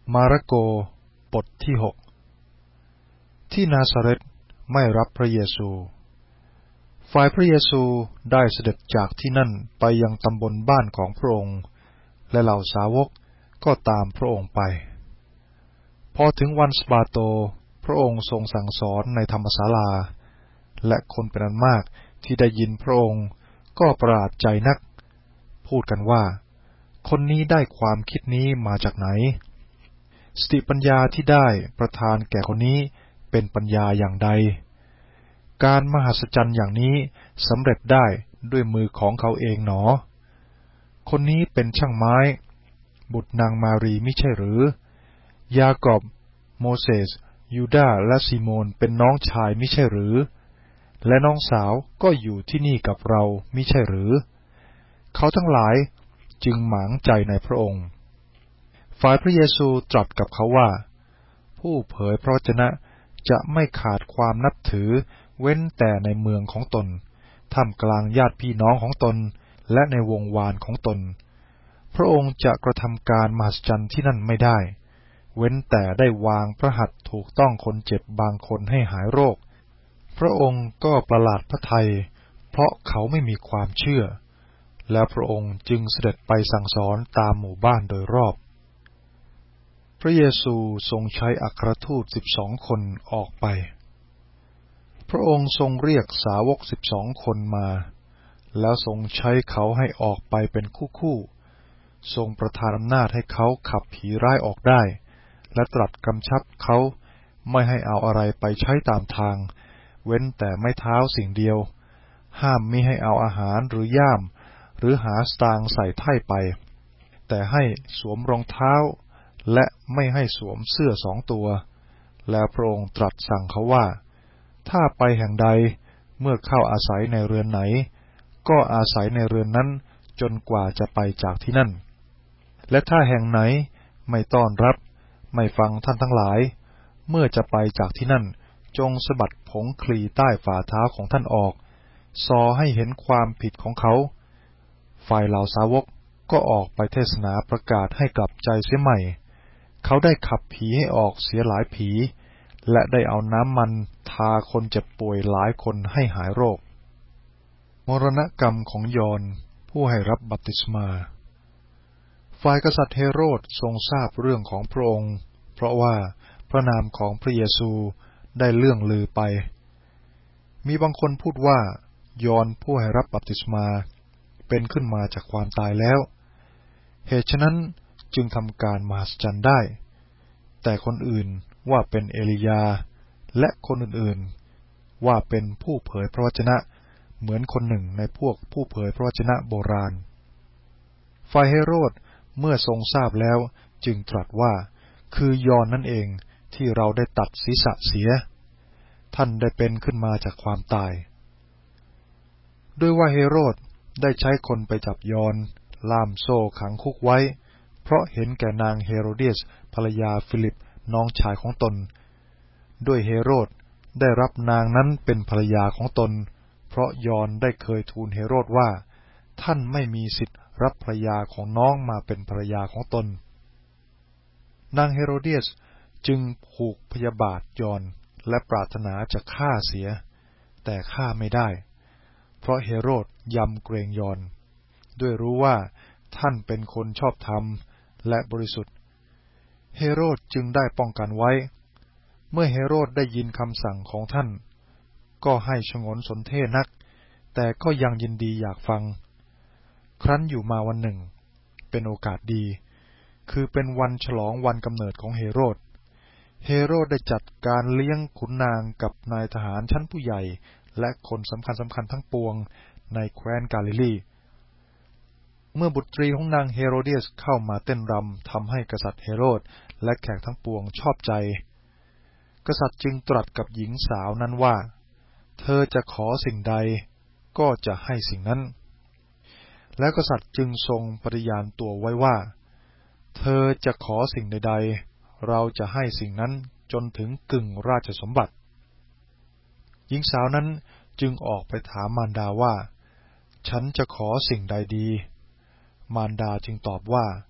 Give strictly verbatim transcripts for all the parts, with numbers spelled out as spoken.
มาระโกบทที่หกที่นาซาเรตไม่รับพระเยซูฝ่ายพระเยซูได้เสด็จจากที่นั่นไปยังตำบลบ้านของพระองค์และเหล่าสาวกก็ตามพระองค์ไปพอถึงวันสะบาโตพระองค์ทรงสั่งสอนในธรรมศาลาและคนเป็นอันมากที่ได้ยินพระองค์ก็ประหลาดใจนักพูดกันว่าคนนี้ได้ความคิดนี้มาจากไหนสติปัญญาที่ได้ประทานแก่คนนี้เป็นปัญญาอย่างใดการมหัศจรรย์อย่างนี้สำเร็จได้ด้วยมือของเขาเองหนอคนนี้เป็นช่างไม้บุตรนางมารีมิใช่หรือยากอบโมเสสยูดาห์และซีโมนเป็นน้องชายมิใช่หรือและน้องสาวก็อยู่ที่นี่กับเรามิใช่หรือเขาทั้งหลายจึงหมางใจในพระองค์ฝ่ายพระเยซูตรัสกับเขาว่าผู้เผยพระวจนะจะไม่ขาดความนับถือเว้นแต่ในเมืองของตนท่ามกลางญาติพี่น้องของตนและในวงวานของตนพระองค์จะกระทำการมหัศจรรย์ที่นั่นไม่ได้เว้นแต่ได้วางพระหัตถ์ถูกต้องคนเจ็บบางคนให้หายโรคพระองค์ก็ประหลาดพระทัยเพราะเขาไม่มีความเชื่อแล้วพระองค์จึงเสด็จไปสั่งสอนตามหมู่บ้านโดยรอบพระเยซูทรงใช้อัครทูตสิบสองคนออกไปพระองค์ทรงเรียกสาวกสิบสองคนมาแล้วทรงใช้เขาให้ออกไปเป็นคู่ๆทรงประทานอำนาจให้เขาขับผีร้ายออกได้และตรัสกำชับเขาไม่ให้เอาอะไรไปใช้ตามทางเว้นแต่ไม้เท้าสิ่งเดียวห้ามมิให้เอาอาหารหรือย่ามหรือหาสตางค์ใส่ไถ่ไปแต่ให้สวมรองเท้าและไม่ให้สวมเสื้อสองตัวแล้วพระองค์ตรัสสั่งเขาว่าถ้าไปแห่งใดเมื่อเข้าอาศัยในเรือนไหนก็อาศัยในเรือนนั้นจนกว่าจะไปจากที่นั่นและถ้าแห่งไหนไม่ต้อนรับไม่ฟังท่านทั้งหลายเมื่อจะไปจากที่นั่นจงสะบัดผงคลีใต้ฝ่าเท้าของท่านออกซอให้เห็นความผิดของเขาฝ่ายเหล่าสาวกก็ออกไปเทศนาประกาศให้กลับใจเสียใหม่เขาได้ขับผีให้ออกเสียหลายผีและได้เอาน้ำมันทาคนเจ็บป่วยหลายคนให้หายโรคมรณกรรมของยอห์นผู้ให้รับบัพติศมาฝ่ายกษัตริย์เฮโรดทรงทราบเรื่องของพระองค์เพราะว่าพระนามของพระเยซูได้เลื่องลือไปมีบางคนพูดว่ายอห์นผู้ให้รับบัพติศมาเป็นขึ้นมาจากความตายแล้วเหตุฉะนั้นจึงทำการมหัศจรรย์ได้แต่คนอื่นว่าเป็นเอลียาและคนอื่นๆว่าเป็นผู้เผยพระวจนะเหมือนคนหนึ่งในพวกผู้เผยพระวจนะโบราณฝ่ายเฮโรดเมื่อทรงทราบแล้วจึงตรัสว่าคือยอห์นนั่นเองที่เราได้ตัดศีรษะเสียท่านได้เป็นขึ้นมาจากความตายด้วยว่าเฮโรดได้ใช้คนไปจับยอห์นล่ามโซ่ขังคุกไว้เพราะเห็นแก่นางเฮโรเดียสภรรยาฟิลิปน้องชายของตนด้วยเฮโรดได้รับนางนั้นเป็นภรรยาของตนเพราะยอห์นได้เคยทูลเฮโรดว่าท่านไม่มีสิทธิ์รับภรรยาของน้องมาเป็นภรรยาของตนนางเฮโรเดียสจึงผูกพยาบาทยอห์นและปรารถนาจะฆ่าเสียแต่ฆ่าไม่ได้เพราะเฮโรดยำเกรงยอห์นด้วยรู้ว่าท่านเป็นคนชอบธรรมและบริสุทธิ์เฮโรดจึงได้ป้องกันไว้เมื่อเฮโรดได้ยินคำสั่งของท่านก็ให้ฉงนสนเทศนักแต่ก็ยังยินดีอยากฟังครั้นอยู่มาวันหนึ่งเป็นโอกาสดีคือเป็นวันฉลองวันกำเนิดของเฮโรดเฮโรดได้จัดการเลี้ยงขุนนางกับนายทหารชั้นผู้ใหญ่และคนสำคัญสำคัญทั้งปวงในแคว้นกาลิลีเมื่อบุตรีของนางเฮโรเดียสเข้ามาเต้นรำทำให้กษัตริย์เฮโรดและแขกทั้งปวงชอบใจกษัตริย์จึงตรัสกับหญิงสาวนั้นว่าเธอจะขอสิ่งใดก็จะให้สิ่งนั้นแล้วกษัตริย์จึงทรงปฏิญาณตัวไว้ว่าเธอจะขอสิ่งใดๆเราจะให้สิ่งนั้นจนถึงกึ่งราชสมบัติหญิงสาวนั้นจึงออกไปถามมารดาว่าฉันจะขอสิ่งใดดีมารดาจึงตอบว่า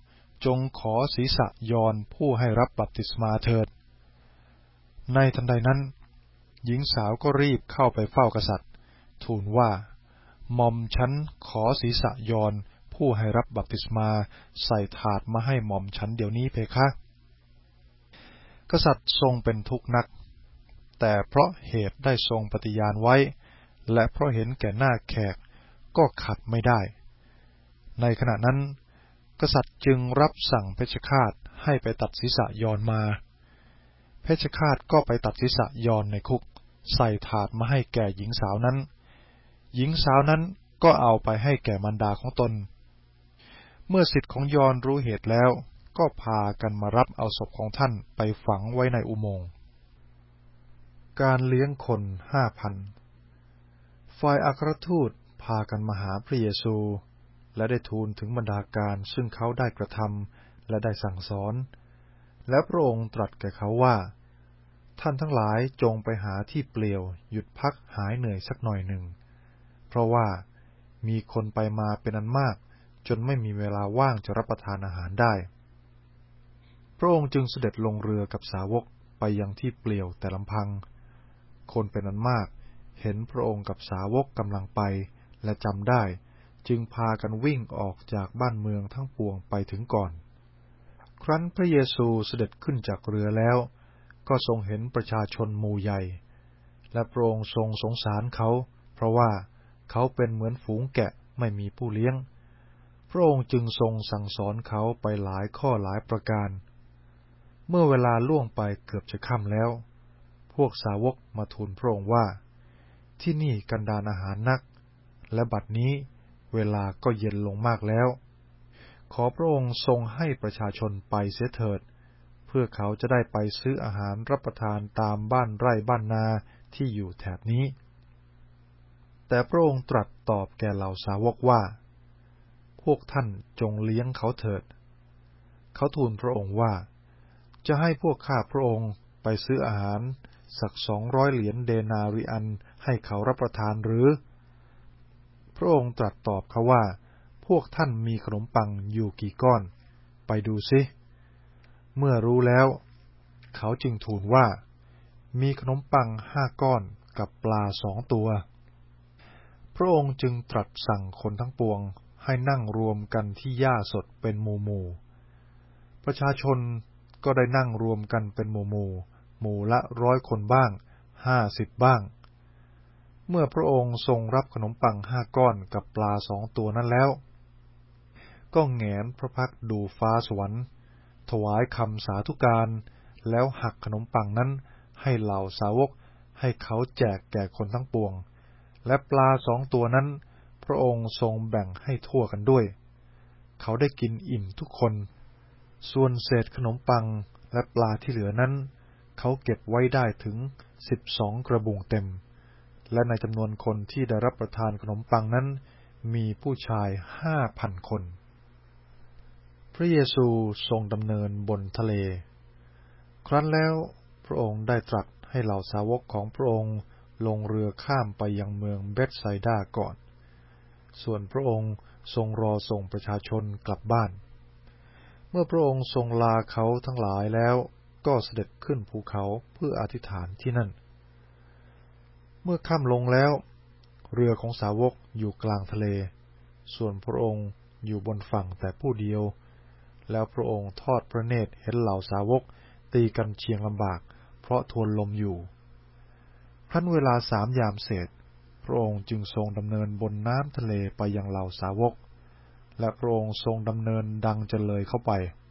จงขอศีรษะยอห์นผู้ให้รับบัพติศมาเถิดในทันใดนั้นหญิงสาวก็รีบเข้าไปเฝ้ากษัตริย์ทูลว่าหม่อมฉันขอศีรษะยอห์นผู้ให้รับบัพติศมาใส่ถาดมาให้หม่อมฉันเดี๋ยวนี้เพคะกษัตริย์ทรงเป็นทุกข์นักแต่เพราะเหตุได้ทรงปฏิญาณไว้และเพราะเห็นแก่หน้าแขกก็ขัดไม่ได้ในขณะนั้นกษัตริย์จึงรับสั่งเพชฌฆาตให้ไปตัดศีรษะยอห์นมาเพชฌฆาตก็ไปตัดศีรษะยอห์นในคุกใส่ถาดมาให้แก่หญิงสาวนั้นหญิงสาวนั้นก็เอาไปให้แก่มารดาของตนเมื่อศิษย์ของยอห์นรู้เหตุแล้วก็พากันมารับเอาศพของท่านไปฝังไว้ในอุโมงค์การเลี้ยงคนห้าพันฝ่ายอัครทูตพากันมาหาพระเยซูและได้ทูลถึงบรรดาการซึ่งเขาได้กระทำและได้สั่งสอนและพระองค์ตรัสแก่เขาว่าท่านทั้งหลายจงไปหาที่เปลี่ยวหยุดพักหายเหนื่อยสักหน่อยหนึ่งเพราะว่ามีคนไปมาเป็นอันมากจนไม่มีเวลาว่างจะรับประทานอาหารได้พระองค์จึงเสด็จลงเรือกับสาวกไปยังที่เปลี่ยวแต่ลำพังคนเป็นอันมากเห็นพระองค์กับสาวกกำลังไปและจำได้จึงพากันวิ่งออกจากบ้านเมืองทั้งปวงไปถึงก่อนครั้นพระเยซูเสด็จขึ้นจากเรือแล้วก็ทรงเห็นประชาชนหมู่ใหญ่และพระองค์ทรงสงสารเขาเพราะว่าเขาเป็นเหมือนฝูงแกะไม่มีผู้เลี้ยงพระองค์จึงทรงสั่งสอนเขาไปหลายข้อหลายประการเมื่อเวลาล่วงไปเกือบจะค่ำแล้วพวกสาวกมาทูลพระองค์ว่าที่นี่กันดารอาหารนักและบัดนี้เวลาก็เย็นลงมากแล้วขอพระองค์ทรงให้ประชาชนไปเสียเถิดเพื่อเขาจะได้ไปซื้ออาหารรับประทานตามบ้านไร่บ้านนาที่อยู่แถบนี้แต่พระองค์ตรัสตอบแก่เหล่าสาวกว่าพวกท่านจงเลี้ยงเขาเถิดเขาทูลพระองค์ว่าจะให้พวกข้าพระองค์ไปซื้ออาหารสักสองร้อยเหรียญเดนาริอันให้เขารับประทานหรือพระองค์ตรัสตอบเขาว่าพวกท่านมีขนมปังอยู่กี่ก้อนไปดูสิเมื่อรู้แล้วเขาจึงทูลว่ามีขนมปังห้าก้อนกับปลาสองตัวพระองค์จึงตรัสสั่งคนทั้งปวงให้นั่งรวมกันที่หญ้าสดเป็นหมู่หมู่ประชาชนก็ได้นั่งรวมกันเป็นหมู่หมู่หมู่ละร้อยคนบ้างห้าสิบบ้างเมื่อพระองค์ทรงรับขนมปังห้าก้อนกับปลาสองตัวนั้นแล้วก็แหงนพระพักตร์ดูฟ้าสวรรค์ถวายคำสาธุการแล้วหักขนมปังนั้นให้เหล่าสาวกให้เขาแจกแก่คนทั้งปวงและปลาสองตัวนั้นพระองค์ทรงแบ่งให้ทั่วกันด้วยเขาได้กินอิ่มทุกคนส่วนเศษขนมปังและปลาที่เหลือนั้นเขาเก็บไว้ได้ถึงสิบสองกระบุงเต็มและในจำนวนคนที่ได้รับประทานขนมปังนั้นมีผู้ชายห้าพันคนพระเยซูทรงดำเนินบนทะเลครั้นแล้วพระองค์ได้ตรัสให้เหล่าสาวกของพระองค์ลงเรือข้ามไปยังเมืองเบธไซดาก่อนส่วนพระองค์ทรงรอส่งประชาชนกลับบ้านเมื่อพระองค์ทรงลาเขาทั้งหลายแล้วก็เสด็จขึ้นภูเขาเพื่ออธิษฐานที่นั่นเมื่อค่ำลงแล้วเรือของสาวกอยู่กลางทะเลส่วนพระองค์อยู่บนฝั่งแต่ผู้เดียวแล้วพระองค์ทอดพระเนตรเห็นเหล่าสาวกตีกันเชียงลำบากเพราะทวนลมอยู่ครั้นเวลาสามยามเศษพระองค์จึงทรงดำเนินบนน้ำทะเลไปยังเหล่าสาวกและพระองค์ทรงดำเนินดังจะเลยเข้าไป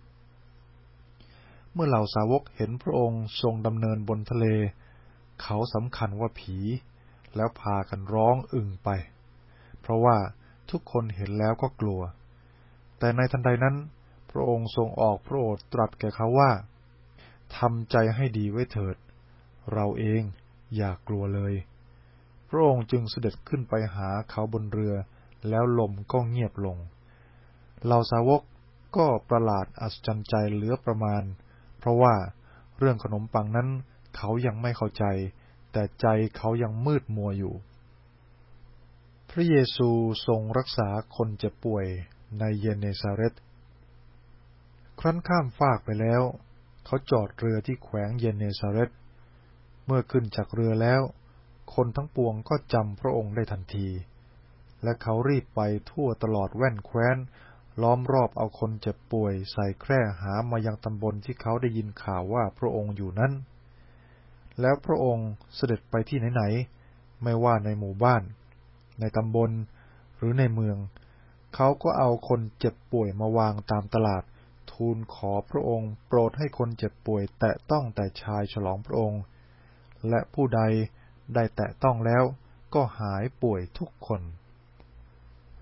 เมื่อเหล่าสาวกเห็นพระองค์ทรงดำเนินบนทะเลเขาสำคัญว่าผีแล้วพากันร้องอึ่งไปเพราะว่าทุกคนเห็นแล้วก็กลัวแต่ในทันใดนั้นพระองค์ทรงออกพระโอษฐ์ตรัสแก่เขาว่าทำใจให้ดีไว้เถิดเราเองอย่ากลัวเลยพระองค์จึงเสด็จขึ้นไปหาเขาบนเรือแล้วลมก็เงียบลงเหล่าสาวกก็ประหลาดอัศจรรย์ใจเหลือประมาณเพราะว่าเรื่องขนมปังนั้นเขายังไม่เข้าใจแต่ใจเขายังมืดมัวอยู่พระเยซูทรงรักษาคนเจ็บป่วยในเยเนซาเร็ตครั้นข้ามฟากไปแล้วเขาจอดเรือที่แขวงเยเนซาเร็ตเมื่อขึ้นจากเรือแล้วคนทั้งปวงก็จำพระองค์ได้ทันทีและเขารีบไปทั่วตลอดแว่นแคว้นล้อมรอบเอาคนเจ็บป่วยใส่แคร่หามายังตำบลที่เขาได้ยินข่าวว่าพระองค์อยู่นั้นแล้วพระองค์เสด็จไปที่ไหนๆไม่ว่าในหมู่บ้านในตำบลหรือในเมืองเขาก็เอาคนเจ็บป่วยมาวางตามตลาดทูลขอพระองค์โปรดให้คนเจ็บป่วยแตะต้องแต่ชายฉลองพระองค์และผู้ใดได้แตะต้องแล้วก็หายป่วยทุกคน